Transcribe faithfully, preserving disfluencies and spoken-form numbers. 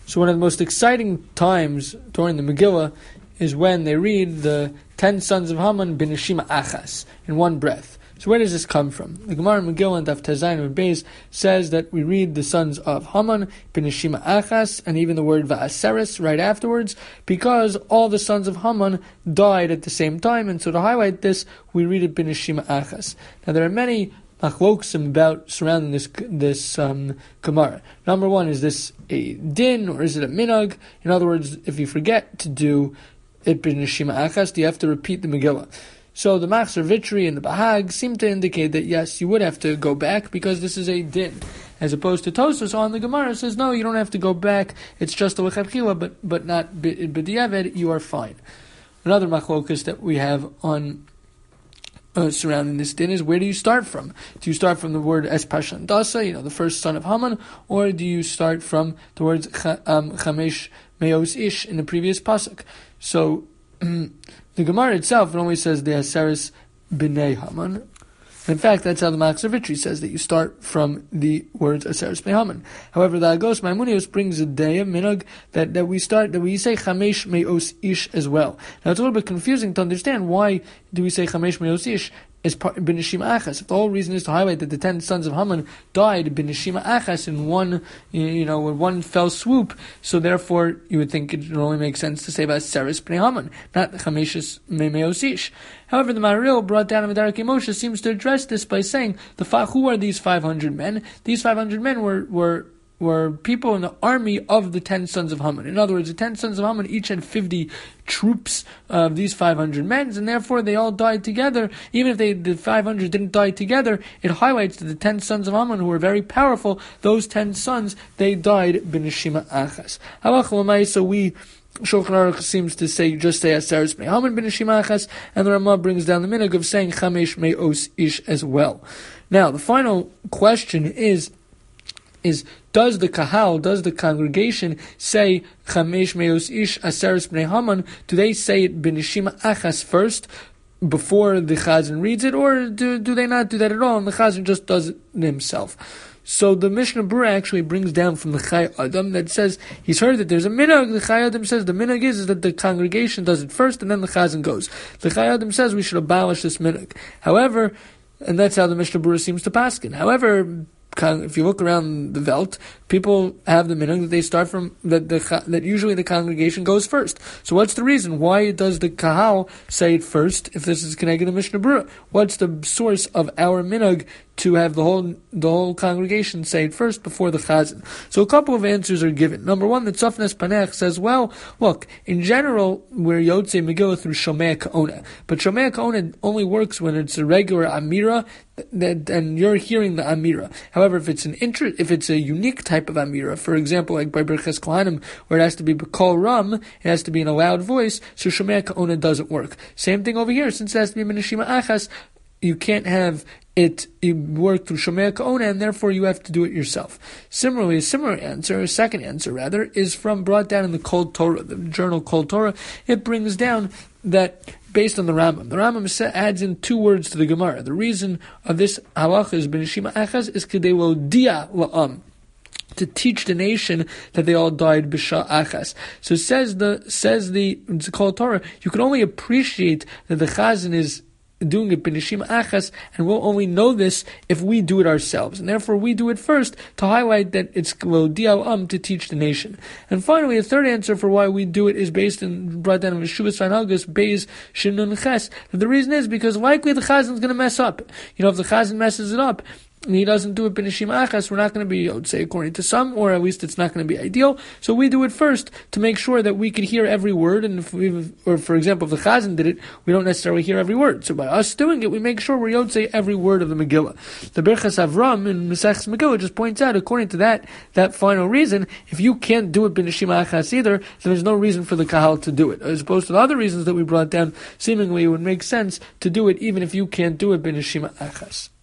So one of the most exciting times during the Megillah is when they read the ten sons of Haman b'neshima achas, in one breath. So where does this come from? The Gemara in Megillah and Daf Tezayin and Beis says that we read the sons of Haman b'neshima achas, and even the word va'aseres right afterwards, because all the sons of Haman died at the same time, and so to highlight this, we read it b'neshima achas. Now there are many machloksim about surrounding this this um, Gemara. Number one, is this a din or is it a minhag? In other words, if you forget to do it b'neshima achas, do you have to repeat the Megillah? So the Machzor Vitri and the Bahag seem to indicate that yes, you would have to go back because this is a din, as opposed to Tosfos on the Gemara says no, you don't have to go back. It's just a lechatchila, but but not b'diavad. You are fine. Another machlokus that we have on uh, surrounding this din is, where do you start from? Do you start from the word es pashan dasa, you know, the first son of Haman, or do you start from the words um, chamesh meos ish in the previous pasuk? So the Gemara itself, it only says the Haseris b'nei Haman. In fact, that's how the Machzor Vitri says, that you start from the words Haseris b'nei Haman. However, the Agos Maimonios brings a deya minhag that, that we start that we say Chamesh meos ish as well. Now it's a little bit confusing to understand why do we say Chamesh meos ish is b'neshima achas. If the whole reason is to highlight that the ten sons of Haman died b'neshima achas in one, you know, in one fell swoop, so therefore you would think it would only make sense to say va'aseres b'nei Haman, not chameshes meos ish. However, the Maharil brought down in Medarkei Moshe seems to address this by saying, the who are these five hundred men? These five hundred men were were were people in the army of the ten sons of Haman. In other words, the ten sons of Haman each had fifty troops of these five hundred men, and therefore they all died together. Even if they, the five hundred didn't die together, it highlights that the ten sons of Haman, who were very powerful, those ten sons, they died b'neshima achas. Halach l'may, so we, Shulchan Aruch seems to say, just say Haseris b'nei Haman b'neshima achas, and the Ramah brings down the minhag of saying chamesh meos ish as well. Now, the final question is, is does the kahal, does the congregation say chamesh meos ish Haseris b'nei Haman? Do they say it b'neshima achas first before the chazan reads it, or do do they not do that at all, and the chazan just does it himself? So the Mishnah Berurah actually brings down from the Chai Adam that says he's heard that there's a minhag. The Chai Adam says the minhag is, is that the congregation does it first and then the chazan goes. The Chai Adam says we should abolish this minhag. However, and that's how the Mishnah Berurah seems to paskin. However, if you look around the Welt, people have the minhag that they start from, that the that usually the congregation goes first. So what's the reason? Why does the kahal say it first if this is connected to Mishnah Berurah? What's the source of our minhag to have the whole the whole congregation say it first before the chazan? So a couple of answers are given. Number one, the Tzafnes Panech says, well, look, in general, we're Yotzei Megillah through Shomei Ka'ona. But Shomei Ka'ona only works when it's a regular Amira, that, and you're hearing the Amira. However, if it's an inter- if it's a unique type of Amira, for example, like by Birches Kohanim, where it has to be B'kol Ram, it has to be in a loud voice, so Shomei Ka'ona doesn't work. Same thing over here, since it has to be B'neshima achas, you can't have it, it work through Shomei Ka'ona, and therefore you have to do it yourself. Similarly, a similar answer, a second answer rather, is from brought down in the Kol Torah, the journal Kol Torah. It brings down that based on the Rambam. The Rambam adds in two words to the Gemara. The reason of this halacha is b'neshima achas is kedei lodia la'am, to teach the nation that they all died b'sha achas. So says the says the Kol Torah, you can only appreciate that the chazan is doing it b'neshima achas, and we'll only know this if we do it ourselves, and therefore we do it first to highlight that it's l'odiah am, to teach the nation. And finally, a third answer for why we do it is based in brought down in Shuvas V'Hanhagas Beis Shinun Ches. The reason is because likely the chazan is going to mess up. You know, if the chazan messes it up, and he doesn't do it b'neshima achas, we're not going to be, I would say, according to some, or at least it's not going to be ideal. So we do it first to make sure that we could hear every word, and if we, or for example, if the chazan did it, we don't necessarily hear every word. So by us doing it, we make sure we don't say every word of the Megillah. The Birchas Avram in Maseches Megillah just points out, according to that that final reason, if you can't do it b'neshima achas either, then there's no reason for the kahal to do it. As opposed to the other reasons that we brought down, seemingly it would make sense to do it even if you can't do it b'neshima achas.